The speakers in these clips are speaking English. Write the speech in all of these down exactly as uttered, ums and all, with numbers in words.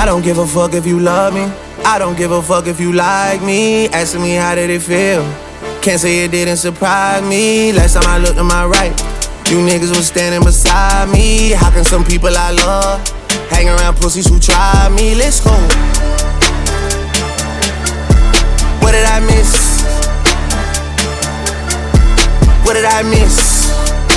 I don't give a fuck if you love me. I don't give a fuck if you like me. Asking me how did it feel. Can't say it didn't surprise me. Last time I looked to my right, you niggas was standing beside me. How can some people I love hang around pussies who try me? Let's go. What did I miss? What did I miss?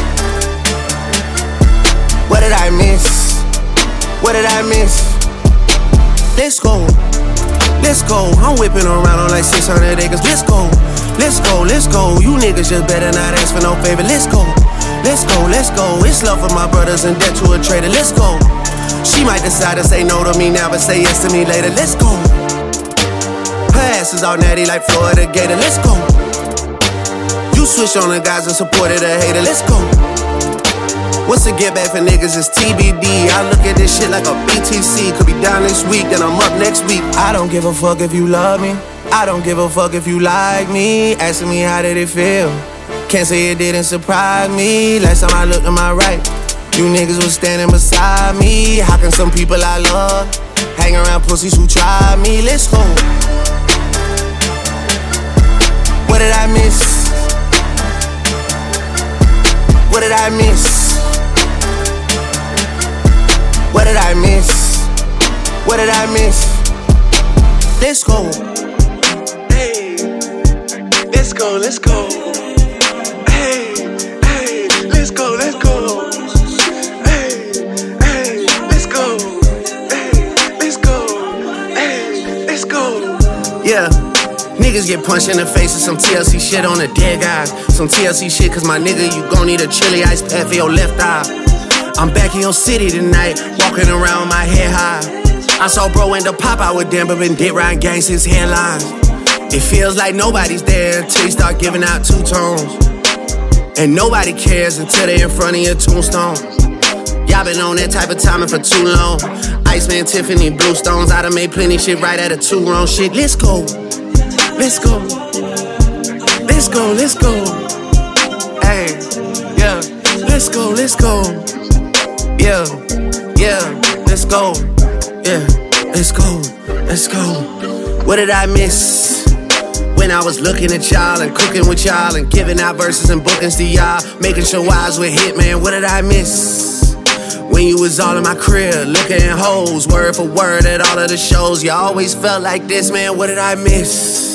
What did I miss? What did I miss? Let's go. Let's go. I'm whipping around on like six hundred acres. Let's go. Let's go. Let's go. You niggas just better not ask for no favor. Let's go. Let's go. Let's go. It's love for my brothers and debt to a trader. Let's go. She might decide to say no to me now, but say yes to me later. Let's go. Her ass is all natty like Florida Gator. Let's go. You switch on the guys and supported a hater. Let's go. What's the get back for niggas is T B D. I look at this shit like a B T C. Could be down this week, then I'm up next week. I don't give a fuck if you love me. I don't give a fuck if you like me. Asking me how did it feel. Can't say it didn't surprise me. Last time I looked to my right, you niggas was standing beside me. How can some people I love hang around pussies who try me? Let's go. What did I miss? What did I miss? What did I miss? What did I miss? Let's go. Hey, let's go, let's go. Hey, hey, let's go, let's go. Hey, hey, let's go. Hey, let's go. Hey, let's go. Yeah. Niggas get punched in the face with some T L C shit on the dead guys. Some T L C shit, cause my nigga, you gon' need a chili ice pack for your left eye. I'm back in your city tonight, walking around with my head high. I saw bro end up pop out with them, but been dick riding gang since headlines. It feels like nobody's there until you start giving out two tones. And nobody cares until they in front of your tombstone. Y'all been on that type of timing for too long. Iceman, Tiffany, Bluestones, I done made plenty shit right at a two wrong shit. Let's go. Let's go. Let's go, let's go. Hey, yeah. Let's go, let's go. Yeah, yeah. Let's go. Yeah, let's go. Let's go. What did I miss? When I was looking at y'all and cooking with y'all and giving out verses and bookings to y'all, making sure I was with Hitman. What did I miss? When you was all in my crib, looking at hoes, word for word at all of the shows. You always felt like this, man. What did I miss?